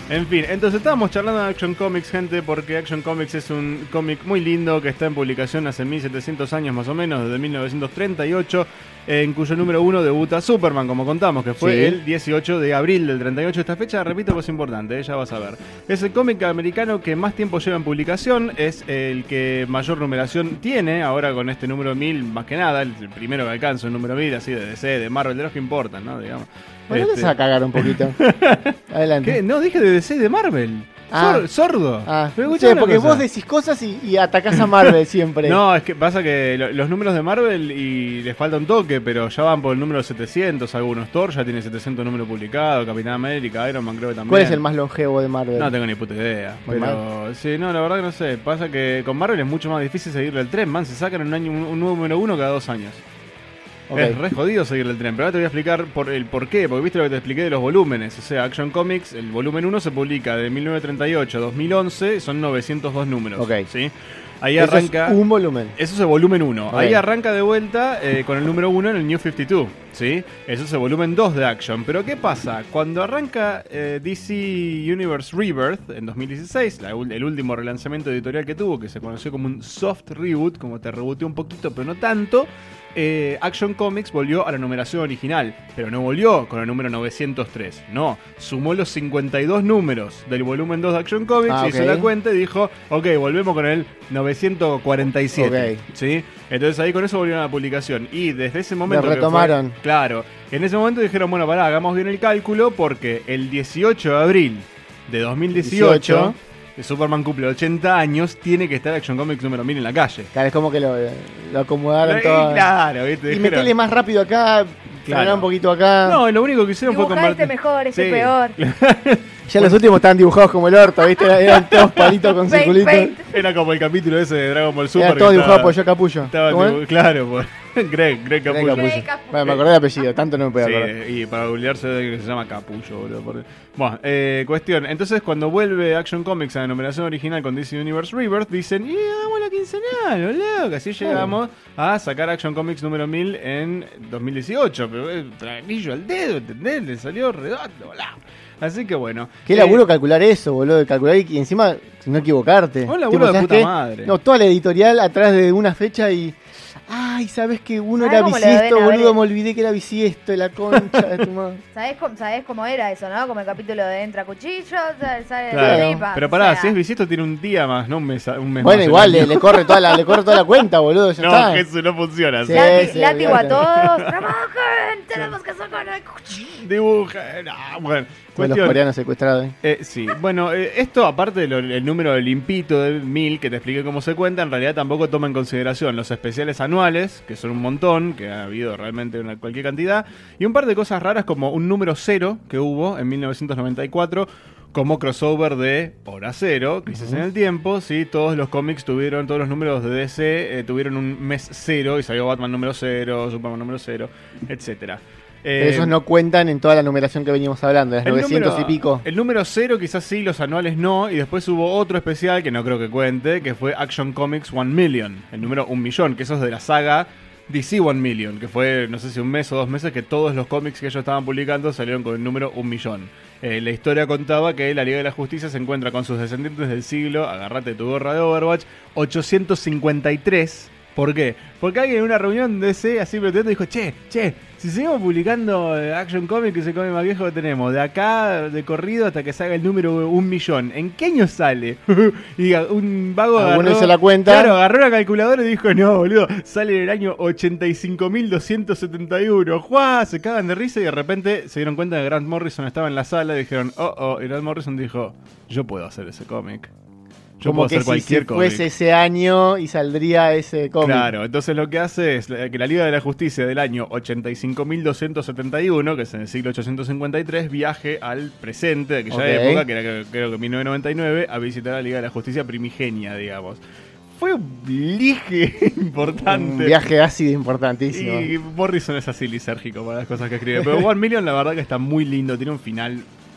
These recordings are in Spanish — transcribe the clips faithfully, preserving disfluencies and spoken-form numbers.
En fin, entonces estábamos charlando de Action Comics, gente, porque Action Comics es un cómic muy lindo que está en publicación hace mil setecientos años más o menos, desde mil novecientos treinta y ocho, en cuyo número uno debuta Superman, como contamos, que fue sí. el dieciocho de abril del treinta y ocho. Esta fecha, repito, que es importante, ¿eh? Ya vas a ver. Es el cómic americano que más tiempo lleva en publicación, es el que mayor numeración tiene, ahora con este número mil, más que nada, el primero que alcanza el número mil, así de D C, de Marvel, de los que importan, ¿no? Digamos. Bueno, este... te vas a cagar un poquito. Adelante. ¿Qué? No, dije de D C, de Marvel. Ah. Sor- sordo. Ah. Sí, porque cosa. Vos decís cosas y, y atacás a Marvel siempre. No, es que pasa que lo, los números de Marvel y les falta un toque, pero ya van por el número setecientos algunos. Thor ya tiene setecientos números publicados, Capitán América, Iron Man creo que también. ¿Cuál es el más longevo de Marvel? No tengo ni puta idea. Muy pero mal. sí, no, la verdad que no sé. Pasa que con Marvel es mucho más difícil seguirle el tren, man. Se sacan un año un, un nuevo número uno cada dos años. Okay. Es re jodido seguirle el tren, pero ahora te voy a explicar por el por qué, porque viste lo que te expliqué de los volúmenes. O sea, Action Comics, el volumen uno se publica de mil novecientos treinta y ocho a dos mil once, son novecientos dos números. Ok. ¿Sí? Ahí eso arranca. Es un volumen. Eso es el volumen uno. Okay. Ahí arranca de vuelta eh, con el número uno en el New cincuenta y dos. ¿Sí? Eso es el volumen dos de Action. Pero ¿qué pasa? Cuando arranca eh, D C Universe Rebirth en dos mil dieciséis, la, el último relanzamiento editorial que tuvo, que se conoció como un soft reboot, como te rebooteó un poquito, pero no tanto. Eh, Action Comics volvió a la numeración original, pero no volvió con el número novecientos tres, no, sumó los cincuenta y dos números del volumen dos de Action Comics, ah, okay. hizo la cuenta y dijo, ok, volvemos con el novecientos cuarenta y siete, okay. ¿sí? Entonces ahí con eso volvieron a la publicación y desde ese momento lo retomaron. Fue, claro, en ese momento dijeron, bueno, pará, hagamos bien el cálculo porque el dieciocho de abril de dos mil dieciocho... dieciocho Superman cumple ochenta años, tiene que estar Action Comics número mil en la calle. Claro, es como que lo, lo acomodaron y, todo. Claro, ¿viste? Y metele más rápido acá, claro. un poquito acá. No, lo único que hicieron Dibujá fue convertir. este mejor, este sí. peor. Ya los últimos estaban dibujados como el orto, ¿viste? Eran todos palitos con circulitos. Era como el capítulo ese de Dragon Ball Super. Era todo dibujado por Yo Capullo. Estaba, claro, por Greg, Greg Capullo. Greg Capullo. Bueno, me acordé de apellido, tanto no me puedo acordar. Sí, y para googlearse que se llama Capullo, boludo. Por... Bueno, eh, cuestión. Entonces, cuando vuelve Action Comics a la numeración original con D C Universe Rebirth, dicen, y hagamos la quincenal, boludo. Que así llegamos oh. a sacar Action Comics número mil en dos mil dieciocho. Pero eh, tranquillo al dedo, ¿entendés? Le salió redondo, boludo. Así que bueno. Qué laburo eh, calcular eso, boludo. De calcular y encima no equivocarte. Un laburo tipo, de puta qué? madre. No, toda la editorial atrás de una fecha y. Ay, ¿sabes que uno era bisiesto, boludo? Me olvidé que era bisiesto, la concha de tu madre. ¿Sabés cómo, ¿Sabés cómo era eso, no? Como el capítulo de Entra Cuchillo, sale claro. de ripa. Pero pará, o sea, si es bisiesto tiene un día más, no un mes, un mes bueno, más. igual le, le, corre toda la, le corre toda la cuenta, boludo. Ya no, está. que eso no funciona. Sí, Láti, sí, látigo a todos. ¡Trabajen! Tenemos que sacar el cuchillo. Dibujen. No, bueno. Los coreanos secuestrados. ¿eh? Eh, sí, bueno, eh, esto aparte del número del limpito del mil que te expliqué cómo se cuenta, en realidad tampoco toma en consideración los especiales anuales, que son un montón, que ha habido realmente una cualquier cantidad, y un par de cosas raras como un número cero que hubo en mil novecientos noventa y cuatro como crossover de Hora Cero, Crisis uh-huh. en el Tiempo, sí, todos los cómics tuvieron, todos los números de D C eh, tuvieron un mes cero y salió Batman número cero, Superman número cero, etcétera. Pero eh, esos no cuentan en toda la numeración que venimos hablando, es novecientos número, y pico. El número cero quizás sí, los anuales no, y después hubo otro especial que no creo que cuente, que fue Action Comics One Million, el número un millón, que eso es de la saga D C One Million, que fue, no sé si un mes o dos meses, que todos los cómics que ellos estaban publicando salieron con el número un millón. Eh, la historia contaba que la Liga de la Justicia se encuentra con sus descendientes del siglo, agarrate tu gorra de Overwatch, ochocientos cincuenta y tres. ¿Por qué? Porque alguien en una reunión de D C así pretendo dijo, che, che, si seguimos publicando Action Comics, que se come más viejo que tenemos, de acá de corrido hasta que salga el número un millón, ¿en qué año sale? Y diga, un vago agarró, hizo la cuenta. Claro, agarró la calculadora y dijo, no, boludo, sale en el año ochenta y cinco mil doscientos setenta y uno. ¡Juá! Se cagan de risa y de repente se dieron cuenta que Grant Morrison estaba en la sala y dijeron, oh, oh, y Grant Morrison dijo, yo puedo hacer ese cómic. Yo como puedo que hacer cualquier si fuese cómic. Ese año y saldría ese cómic. Claro, entonces lo que hace es que la Liga de la Justicia del año ochenta y cinco mil doscientos setenta y uno, que es en el siglo ochocientos cincuenta y tres, viaje al presente de aquella okay. época, que era creo que mil novecientos noventa y nueve, a visitar a la Liga de la Justicia primigenia, digamos. Fue un ligue importante. Un viaje ácido importantísimo. Y Morrison es así lisérgico para las cosas que escribe. Pero One Million la verdad que está muy lindo, tiene un final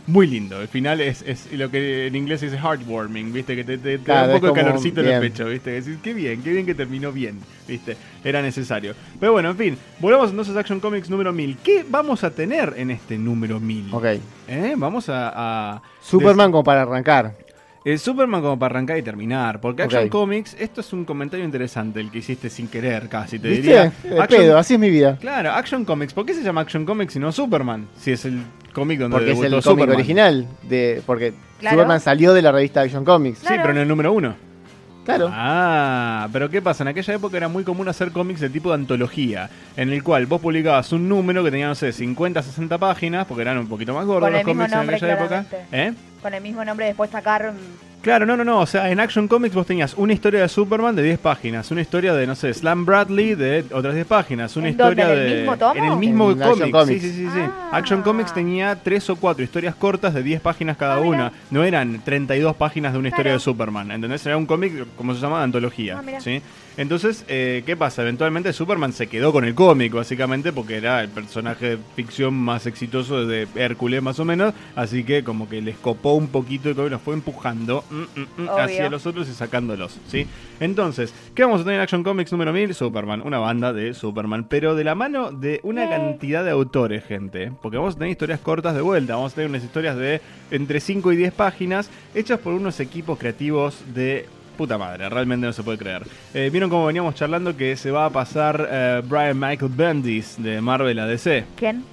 muy lindo. El final es, es lo que en inglés se dice heartwarming, ¿viste? Que te, te, te Claro, da un poco es de como calorcito en bien. el pecho, ¿viste? Que decís, qué bien, qué bien que terminó bien, ¿viste? Era necesario. Pero bueno, en fin, volvamos entonces a Action Comics número mil. ¿Qué vamos a tener en este número mil? Ok. ¿Eh? Vamos a... a Superman como para arrancar. El Superman como para arrancar y terminar, porque Action Ok. Comics, esto es un comentario interesante, el que hiciste sin querer casi, te ¿Viste? diría. De Action- pedo, así es mi vida. Claro, Action Comics, ¿por qué se llama Action Comics y no Superman? Si es el cómic donde Porque es el debutó cómic Superman. original. De, porque Claro. Superman salió de la revista Action Comics. Sí, pero en el número uno. Claro. Ah, pero ¿qué pasa? En aquella época era muy común hacer cómics de tipo de antología, en el cual vos publicabas un número que tenía, no sé, cincuenta, sesenta páginas, porque eran un poquito más gordos Con los el mismo cómics en nombre, aquella época. claramente. ¿Eh? Con el mismo nombre después sacar... mm, Claro, no, no, no. O sea, en Action Comics vos tenías una historia de Superman de diez páginas, una historia de, no sé, Slam Bradley de otras diez páginas, una ¿En historia dónde? ¿En el de. mismo tomo? En el mismo En Action cómic. Comics. Sí, sí, sí, sí. Ah. Action Comics tenía tres o cuatro historias cortas de diez páginas cada Ah, mira. una. No eran treinta y dos páginas de una historia Claro. de Superman. ¿Entendés? Era un cómic, como se llama, de antología. Ah, mira. ¿Sí? Entonces, eh, ¿qué pasa? Eventualmente Superman se quedó con el cómic, básicamente, porque era el personaje de ficción más exitoso de Hércules, más o menos. Así que, como que les copó un poquito y lo fue empujando mm, mm, mm, Obvio. hacia los otros y sacándolos, ¿sí? Entonces, ¿qué vamos a tener en Action Comics número mil? Superman, una banda de Superman, pero de la mano de una Yay. cantidad de autores, gente. Porque vamos a tener historias cortas de vuelta, vamos a tener unas historias de entre cinco y diez páginas, hechas por unos equipos creativos de... Puta madre, realmente no se puede creer. Eh, Vieron cómo veníamos charlando que se va a pasar eh, Brian Michael Bendis de Marvel a D C. ¿Quién?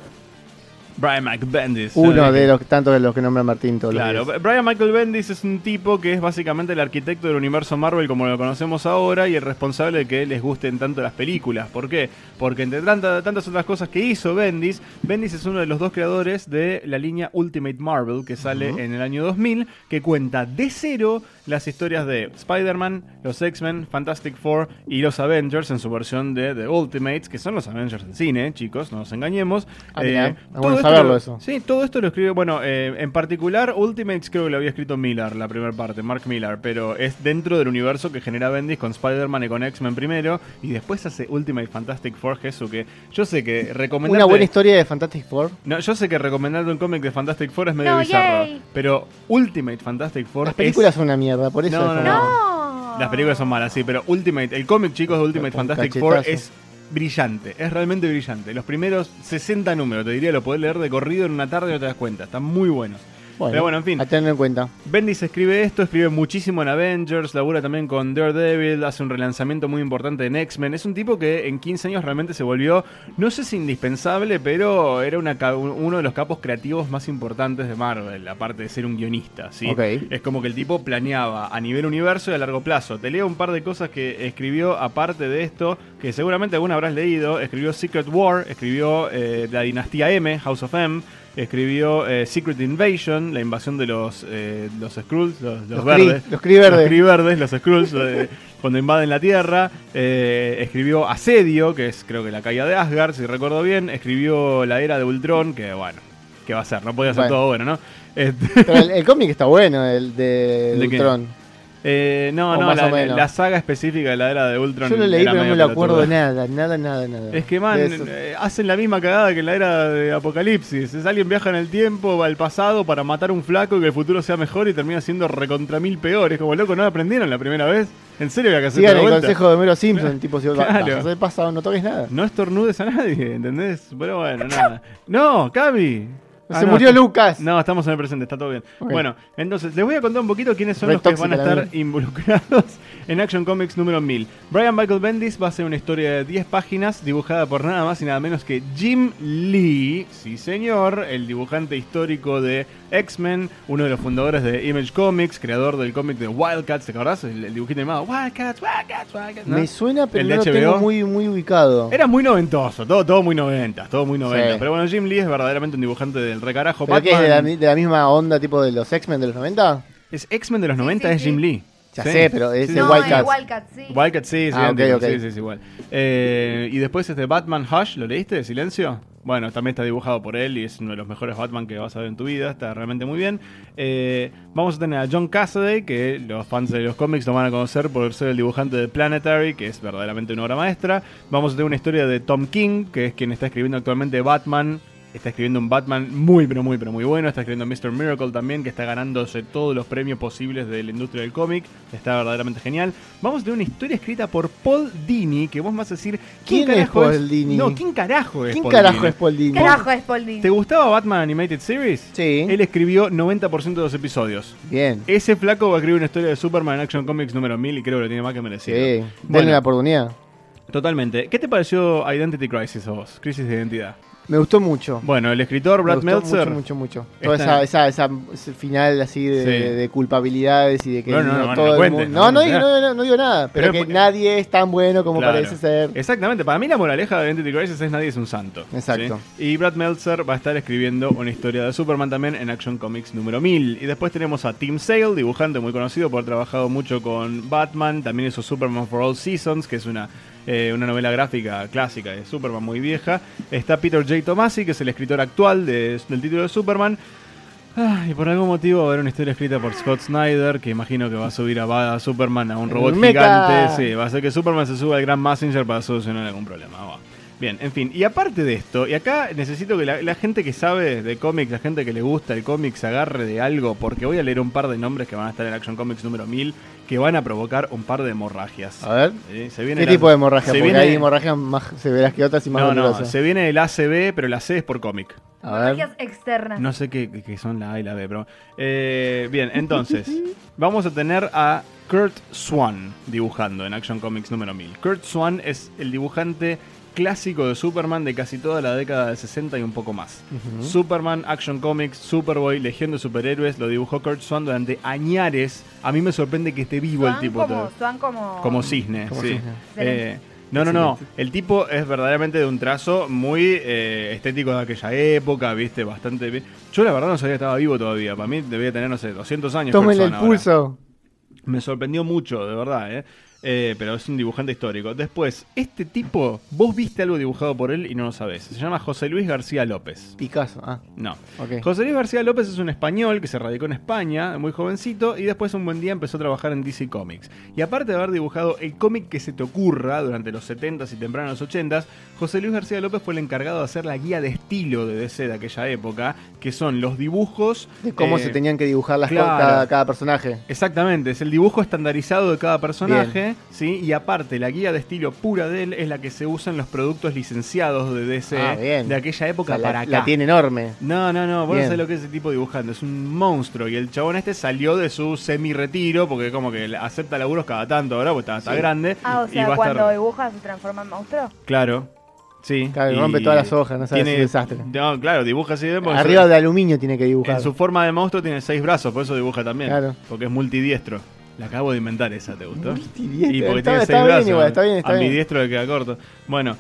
Brian Michael Bendis. Uno ¿sabes? de los tantos de los que nombra Martín todos Claro, los días. Brian Michael Bendis es un tipo que es básicamente el arquitecto del universo Marvel como lo conocemos ahora y el responsable de que les gusten tanto las películas. ¿Por qué? Porque entre tanta- tantas otras cosas que hizo Bendis, Bendis es uno de los dos creadores de la línea Ultimate Marvel que sale en el año dos mil, que cuenta de cero las historias de Spider-Man, los X-Men, Fantastic Four y los Avengers en su versión de The Ultimates, que son los Avengers en cine, chicos, no nos engañemos. Ah, mirá, Eh, es todo bueno esto saberlo lo- eso. Sí, todo esto lo escribe, bueno, eh, en particular Ultimates creo que lo había escrito Miller, la primera parte, Mark Miller, pero es dentro del universo que genera Bendis con Spider-Man y con X-Men primero, y después hace Ultimate Fantastic Four, Jesús, que yo sé que recomendarte... Una buena historia de Fantastic Four. No, yo sé que recomendarte un cómic de Fantastic Four es medio No, bizarro, yay. pero Ultimate Fantastic Four Las películas es... son una mierda, por eso No, es no, como- ¡No! Las películas son malas, sí, pero Ultimate, el cómic, chicos, de Ultimate Con Fantastic cachetazo. Four es brillante, es realmente brillante. Los primeros sesenta números, te diría, lo podés leer de corrido en una tarde y no te das cuenta. Están muy buenos. Bueno, Pero bueno, en fin. a tener en cuenta. Bendis escribe esto, escribe muchísimo en Avengers, labura también con Daredevil, hace un relanzamiento muy importante en X-Men. Es un tipo que en quince años realmente se volvió, no sé si indispensable, pero era una, ca- uno de los capos creativos más importantes de Marvel, aparte de ser un guionista, ¿sí? Ok. Es como que el tipo planeaba a nivel universo y a largo plazo. Te leo un par de cosas que escribió aparte de esto, que seguramente alguna habrás leído. Escribió Secret War, escribió eh, La Dinastía M, House of M, escribió eh, Secret Invasion, la invasión de los eh, los Skrulls, los, los Los verdes. Kree, los Kree verdes. Los Kree verdes, los Skrulls, eh, cuando invaden la Tierra. Eh, escribió Asedio, que es creo que la caída de Asgard, si recuerdo bien. Escribió La Era de Ultron, que bueno, ¿qué va a ser? No podía ser Bueno. todo bueno, ¿no? Este, Pero el, el cómic está bueno, el de, ¿De qué? Ultron. eh, no, O no, más la, o menos. la saga específica de la Era de Ultron. Yo lo leí, era pero no medio me lo acuerdo pelotuda. nada, nada, nada, nada. Es que, man, De eso. eh, hacen la misma cagada que en la era de Apocalipsis. Es alguien viaja en el tiempo, va al pasado para matar a un flaco y que el futuro sea mejor y termina siendo recontra mil peor. Es como, loco, ¿no aprendieron la primera vez? ¿En serio había que hacer Sigan otra el vuelta? consejo de Homero Simpson, tipo, si vos Claro. vas a hacer pasado, no toques nada. No estornudes a nadie, ¿entendés? Pero bueno, nada. ¡No, Cami! Se murió Lucas. No, estamos en el presente, está todo bien. Ok. Bueno, entonces les voy a contar un poquito quiénes son Re los que van a tóxica la estar involucrados en Action Comics número mil. Brian Michael Bendis va a hacer una historia de diez páginas dibujada por nada más y nada menos que Jim Lee, sí señor, el dibujante histórico de X-Men, uno de los fundadores de Image Comics, creador del cómic de Wildcats, ¿te acordás? El, el dibujito animado, Wildcats, Wildcats, Wildcats, ¿no? Me suena, pero El no de lo H B O. tengo muy, muy ubicado. Era muy noventoso, todo, todo muy noventas, todo muy noventas. Sí. Pero bueno, Jim Lee es verdaderamente un dibujante del recarajo. ¿Pero que es de la, de la misma onda tipo de los X-Men de los noventa? Es X-Men de los Sí, noventa, sí, es sí. Jim Lee. Ya Sí. sé, pero es Sí, el sí. No, Wildcats. el Wildcat, sí. Wildcat, sí, sí, Ah, ok, idéntico, ok. sí, sí, sí, igual. Eh, y después este Batman Hush, ¿lo leíste de Silencio? Bueno, también está dibujado por él y es uno de los mejores Batman que vas a ver en tu vida, está realmente muy bien. Eh, vamos a tener a John Cassaday, que los fans de los cómics lo van a conocer por ser el dibujante de Planetary, que es verdaderamente una obra maestra. Vamos a tener una historia de Tom King, que es quien está escribiendo actualmente Batman está escribiendo un Batman muy, pero muy, pero muy bueno. Está escribiendo míster Miracle también, que está ganándose todos los premios posibles de la industria del cómic. Está verdaderamente genial. Vamos a tener una historia escrita por Paul Dini, que vos vas a decir, ¿quién, ¿Quién es carajo Paul Dini? No, ¿quién carajo es ¿Quién Paul carajo Dini? es Paul Dini? Carajo es Paul Dini. ¿Te gustaba Batman Animated Series? Sí. Él escribió noventa por ciento de los episodios. Bien. Ese flaco va a escribir una historia de Superman en Action Comics número mil y creo que lo tiene más que merecido. Sí. Denle Bueno, la oportunidad. totalmente. ¿Qué te pareció Identity Crisis a vos? Crisis de identidad. Me gustó mucho. Bueno, el escritor Brad Me gustó Meltzer. mucho, mucho, mucho. Toda Está- esa, esa, esa, ese final así de, Sí. de culpabilidades y de que No, no, no, no todo lo el cuentes, mundo... no No, no, cuentes digo, nada. no, no, no digo nada. Pero, Pero que porque- nadie es tan bueno como Claro. parece ser. Exactamente, para mí la moraleja de Identity Crisis es nadie es un santo. Exacto. ¿sí? Y Brad Meltzer va a estar escribiendo una historia de Superman también en Action Comics número mil. Y después tenemos a Tim Sale, dibujante muy conocido por haber trabajado mucho con Batman. También hizo Superman for All Seasons, que es una, eh, una novela gráfica clásica de Superman muy vieja. Está Peter J. Tomasi, que es el escritor actual de- del título de Superman. Ah, y por algún motivo va a haber una historia escrita por Scott Snyder, que imagino que va a subir a, a Superman a un robot Mecha. gigante. Sí, va a hacer que Superman se suba al Gran Messenger para solucionar algún problema. Va. Bien, en fin. Y aparte de esto, y acá necesito que la, la gente que sabe de cómics, la gente que le gusta el cómic, se agarre de algo, porque voy a leer un par de nombres que van a estar en Action Comics número mil, que van a provocar un par de hemorragias. A ver. ¿Sí? Se viene ¿Qué la- tipo de hemorragia? se Porque viene- hay hemorragias más severas que otras y más No, no, dolorosas. se viene el A C B, pero la C es por cómic. A ver. Magias externas. No sé qué, qué son la A y la B, pero... eh, bien, entonces, vamos a tener a Kurt Swan dibujando en Action Comics número mil. Kurt Swan es el dibujante clásico de Superman de casi toda la década del sesenta y un poco más. Ujú. Superman, Action Comics, Superboy, Legión de Superhéroes, lo dibujó Kurt Swan durante añares. A mí me sorprende que esté vivo el Swan tipo. como, todo. Swan como... Como cisne, Como sí. cisne. Eh, no, no, no. El tipo es verdaderamente de un trazo muy eh, estético de aquella época, viste, bastante bien. Yo la verdad no sabía que estaba vivo todavía. Para mí debía tener, no sé, doscientos años. Tómenle el Kurt Swan ahora. pulso. Me sorprendió mucho, de verdad, ¿eh? Eh, pero es un dibujante histórico. Después, este tipo, vos viste algo dibujado por él y no lo sabés. Se llama José Luis García López. Picasso. Ah, No. ok. José Luis García López es un español que se radicó en España, muy jovencito, y después un buen día empezó a trabajar en D C Comics. Y aparte de haber dibujado el cómic que se te ocurra durante los setentas y temprano los ochentas, José Luis García López fue el encargado de hacer la guía de estilo de D C de aquella época, que son los dibujos... De cómo eh, se tenían que dibujar las claro. co- cada, cada personaje. Exactamente, es el dibujo estandarizado de cada personaje, ¿sí? Y aparte, la guía de estilo pura de él es la que se usa en los productos licenciados de D C Ah, bien. de aquella O época sea, para la, acá. la tiene enorme. No, no, no, vos no Bien. sabés lo que es ese tipo dibujando, es un monstruo. Y el chabón este salió de su semi-retiro, porque como que acepta laburos cada tanto ahora, porque está, está Sí. grande. Ah, o y sea, va a cuando estar- dibuja se transforma en monstruo. Claro, sí. Claro, y rompe todas las hojas, no sabes, es un desastre. No, claro, dibuja así. porque Arriba su- de aluminio tiene que dibujar. En su forma de monstruo tiene seis brazos, por eso dibuja también. Claro. Porque es multidiestro. La acabo de inventar esa, ¿te gustó? Multidiestro. Y porque Está- tiene está seis bien brazos. igual, está bien, está bien. Ambidiestro le queda corto. Bueno,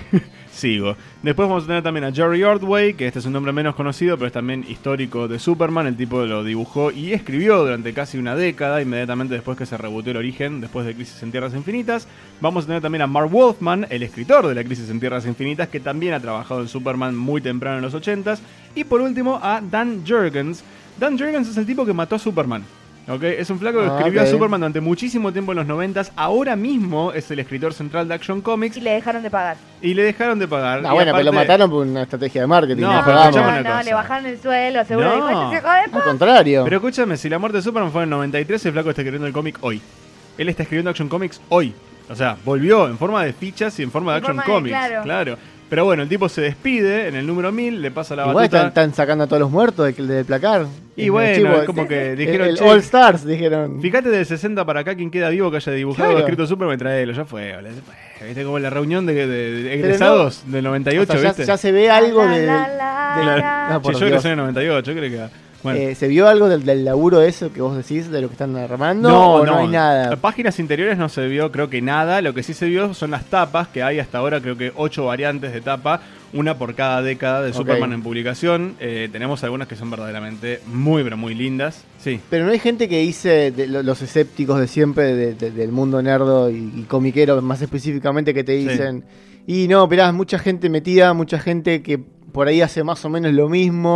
sigo. Después vamos a tener también a Jerry Ordway, que este es un nombre menos conocido, pero es también histórico de Superman. El tipo lo dibujó y escribió durante casi una década, inmediatamente después que se rebootó el origen, después de Crisis en Tierras Infinitas. Vamos a tener también a Mark Wolfman, el escritor de la Crisis en Tierras Infinitas, que también ha trabajado en Superman muy temprano en los ochentas. Y por último a Dan Jurgens. Dan Jurgens es el tipo que mató a Superman. ¿Ok? Es un flaco que Ah, escribió ok. a Superman durante muchísimo tiempo en los noventas. Ahora mismo es el escritor central de Action Comics Y le dejaron de pagar. y le dejaron de pagar. Ah, Y bueno, pero lo aparte- mataron por una estrategia de marketing. No, nos pero pagamos. escuchame no, una no, cosa. le bajaron el suelo, seguro. No. Dijo, "Este se jode, Al contrario. Pero escúchame, si la muerte de Superman fue en el noventa y tres, el flaco está escribiendo el cómic hoy. Él está escribiendo Action Comics hoy. O sea, volvió en forma de fichas y en forma de En Action forma de- Comics. claro. claro. Pero bueno, el tipo se despide en el número mil, le pasa la Igual batuta. están, están sacando a todos los muertos del, del placar. Y El bueno, chivo, es como el- que el- dijeron, el "Che, All Stars, dijeron. Fíjate del sesenta para acá, quien queda vivo que haya dibujado o Claro. escrito Superman, traelo, ya fue. boludo, ya fue. ¿Viste? Como la reunión de, de- de egresados del noventa y O ocho, sea, ya, ¿viste? ya se ve algo La, de, la, la, de- la. no, Sí, por yo Dios. egresé en el noventa y ocho, creo que... Bueno. Eh, ¿Se vio algo del, del laburo eso que vos decís, de lo que están armando? No, ¿O no, no hay nada? Páginas interiores no se vio, creo que nada. Lo que sí se vio son las tapas, que hay hasta ahora, creo que ocho variantes de tapa, una por cada década de Ok. Superman en publicación. Eh, tenemos algunas que son verdaderamente muy, pero muy lindas. Sí. Pero no hay gente que dice, de, lo- los escépticos de siempre, de- de- del mundo nerdo y, y comiquero más específicamente, que te Sí. dicen, y no, esperá, mucha gente metida, mucha gente que por ahí hace más o menos lo mismo,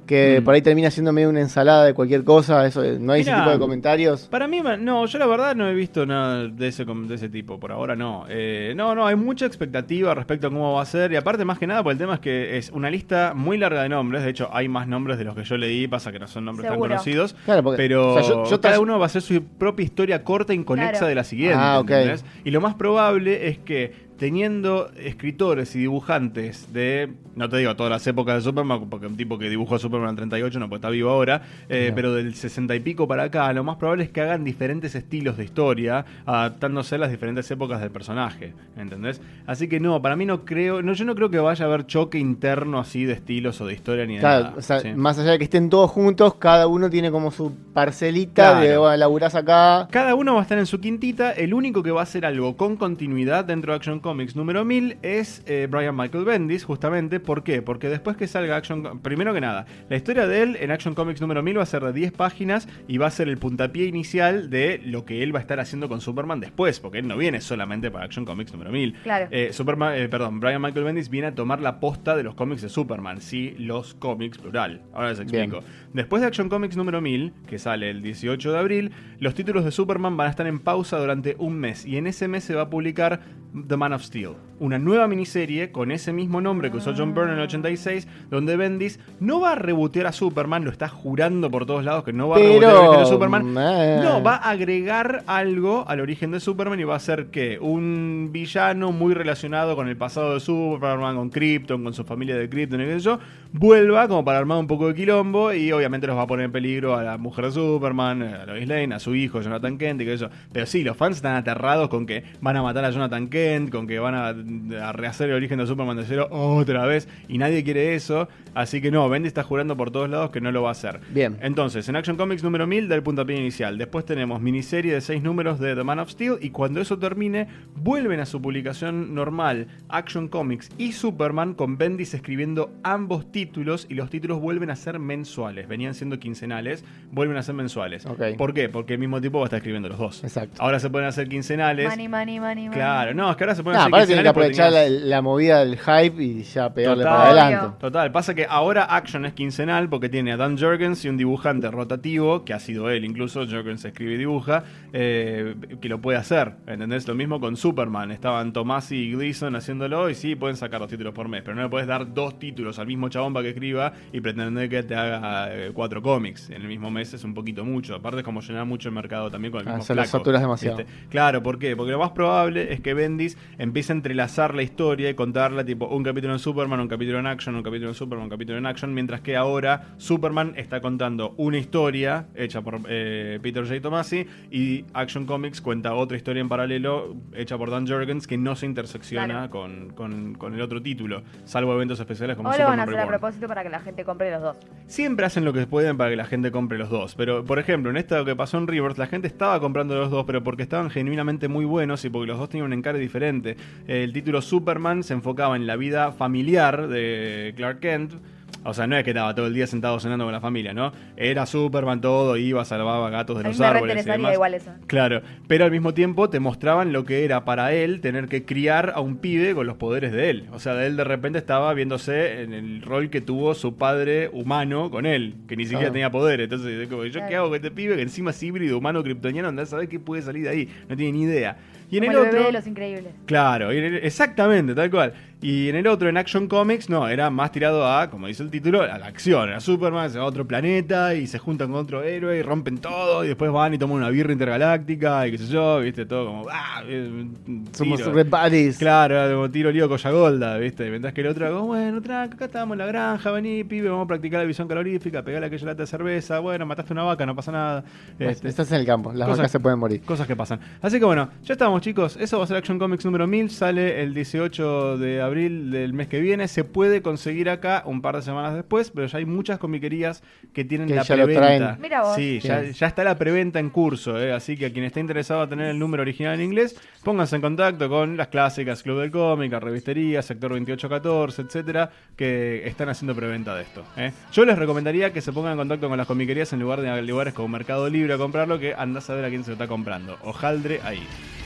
que Mm. por ahí termina siendo medio una ensalada de cualquier cosa, eso, no hay Mirá, ese tipo de comentarios. Para mí, no, yo la verdad no he visto nada de ese, de ese tipo, por ahora no. Eh, no, no, hay mucha expectativa respecto a cómo va a ser, y aparte más que nada, porque el tema es que es una lista muy larga de nombres, de hecho hay más nombres de los que yo leí, pasa que no son nombres Seguro. tan conocidos, Claro, porque, pero o sea, yo- yo cada tas- uno va a hacer su propia historia corta e inconexa Claro. de la siguiente, Ah, ok. ¿entendés? Y lo más probable es que teniendo escritores y dibujantes de, no te digo todas las épocas de Superman, porque un tipo que dibujó a Superman en treinta y ocho no puede estar vivo ahora, eh, Claro. pero del sesenta y pico para acá, lo más probable es que hagan diferentes estilos de historia, adaptándose a las diferentes épocas del personaje, ¿entendés? Así que no, para mí no creo, no, yo no creo que vaya a haber choque interno así de estilos o de historia ni de Claro, nada. o sea, ¿sí? más allá de que estén todos juntos, cada uno tiene como su parcelita Claro. de, bueno, laburás acá. Cada uno va a estar en su quintita. El único que va a hacer algo con continuidad dentro de Action Comics número mil es eh, Brian Michael Bendis, justamente. ¿Por qué? Porque después que salga Action... Primero que nada, la historia de él en Action Comics número mil va a ser de diez páginas y va a ser el puntapié inicial de lo que él va a estar haciendo con Superman después, porque él no viene solamente para Action Comics número mil. Claro. Eh, Superman, eh, perdón, Brian Michael Bendis viene a tomar la posta de los cómics de Superman, sí, los cómics plural. Ahora les explico. Bien. Después de Action Comics número mil, que sale el dieciocho de abril, los títulos de Superman van a estar en pausa durante un mes y en ese mes se va a publicar The Man of Steel, una nueva miniserie con ese mismo nombre que usó John Byrne en el ochenta y seis, donde Bendis no va a rebotear a Superman, lo está jurando por todos lados que no va a Pero, rebotear el origen de Superman. eh. No, va a agregar algo al origen de Superman y va a ser que un villano muy relacionado con el pasado de Superman, con Krypton, con su familia de Krypton y qué sé yo, vuelva como para armar un poco de quilombo y obviamente los va a poner en peligro a la mujer de Superman, a Lois Lane, a su hijo Jonathan Kent y qué sé yo. Pero sí, los fans están aterrados con que van a matar a Jonathan Kent, con que van a, a rehacer el origen de Superman de cero otra vez y nadie quiere eso, así que no, Bendis está jurando por todos lados que no lo va a hacer. Bien. Entonces, en Action Comics número mil da el puntapié inicial. Después tenemos miniserie de seis números de The Man of Steel y cuando eso termine, vuelven a su publicación normal Action Comics y Superman con Bendis escribiendo ambos títulos y los títulos vuelven a ser mensuales. Venían siendo quincenales, vuelven a ser mensuales. Ok. ¿Por qué? Porque el mismo tipo va a estar escribiendo los dos. Exacto. Ahora se pueden hacer quincenales. Money, money, money, money. Claro, no, es que ahora se pueden No, hacer aparte tienen que quincenales porque aprovechar tenías- la, la movida del hype y ya pegarle Total. para adelante. Total, pasa que ahora Action es quincenal porque tiene a Dan Jurgens y un dibujante rotativo, que ha sido él incluso, Jurgens escribe y dibuja, eh, que lo puede hacer, ¿entendés? Lo mismo con Superman, estaban Tomasi y Gleason haciéndolo y sí, pueden sacar dos títulos por mes, pero no le puedes dar dos títulos al mismo chabón para que escriba y pretender que te haga eh, cuatro cómics en el mismo mes, es un poquito mucho, aparte es como llenar mucho el mercado también con el Ah, mismo se lo flaco, saturas demasiado. ¿viste? Claro, ¿por qué? Porque lo más probable es que Bendis empiece a entrelazar la historia y contarla tipo un capítulo en Superman, un capítulo en Action, un capítulo en Superman, un capítulo en Action, mientras que ahora Superman está contando una historia hecha por eh, Peter J. Tomasi y Action Comics cuenta otra historia en paralelo hecha por Dan Jurgens que no se intersecciona Claro. con, con, con el otro título, salvo eventos especiales como O lo van a Superman hacer a Reborn. propósito para que la gente compre los dos. Siempre hacen lo que pueden para que la gente compre los dos. Pero, por ejemplo, en esto que pasó en Rebirth, la gente estaba comprando los dos, pero porque estaban genuinamente muy buenos y porque los dos tenían un encare diferente. El título Superman se enfocaba en la vida familiar de Clark Kent. O sea, no es que estaba todo el día sentado cenando con la familia, ¿no? Era Superman todo, iba, salvaba gatos de A mí los me árboles y reinteresaría demás. igual eso. Claro, pero al mismo tiempo te mostraban lo que era para él tener que criar a un pibe con los poderes de él. O sea, de él de repente estaba viéndose en el rol que tuvo su padre humano con él, que ni siquiera Ah. tenía poderes. Entonces, es como, ¿yo Claro. qué hago con este pibe que encima es híbrido humano kryptoniano? Andá a saber qué puede salir de ahí. No tiene ni idea. Y en Como el el otro... bebé de los increíbles. Claro, y en el- exactamente, tal cual. Y en el otro, en Action Comics, no, era más tirado a, como dice el título, a la acción. Era Superman, se va a otro planeta y se juntan con otro héroe y rompen todo y después van y toman una birra intergaláctica y qué sé yo, viste, todo como, ah, eh, un Somos tiro. Red Buddies. Claro, era como tiro lío Colla Golda, viste, mientras que el otro, como, bueno, tranca, acá estábamos en la granja, vení, pibe, vamos a practicar la visión calorífica, pegarle aquella lata de cerveza, bueno, mataste una vaca, no pasa nada. Este, Estás en el campo, las cosas- vacas se pueden morir. Cosas que pasan. Así que bueno, ya estamos, chicos. Eso va a ser Action Comics número mil. Sale el dieciocho de abril del mes que viene. Se puede conseguir acá un par de semanas después, pero ya hay muchas comiquerías que tienen Que la ya lo preventa. traen. Mira vos. Sí, ya, Bien. ya está la preventa en curso. eh, Así que a quien esté interesado a tener el número original en inglés, pónganse en contacto con las clásicas, Club del Cómic, la Revistería, Sector veintiocho catorce, etcétera, que están haciendo preventa de esto. eh. Yo les recomendaría que se pongan en contacto con las comiquerías en lugar de a lugares como Mercado Libre a comprarlo, que andás a ver a quién se lo está comprando. Ojaldre ahí.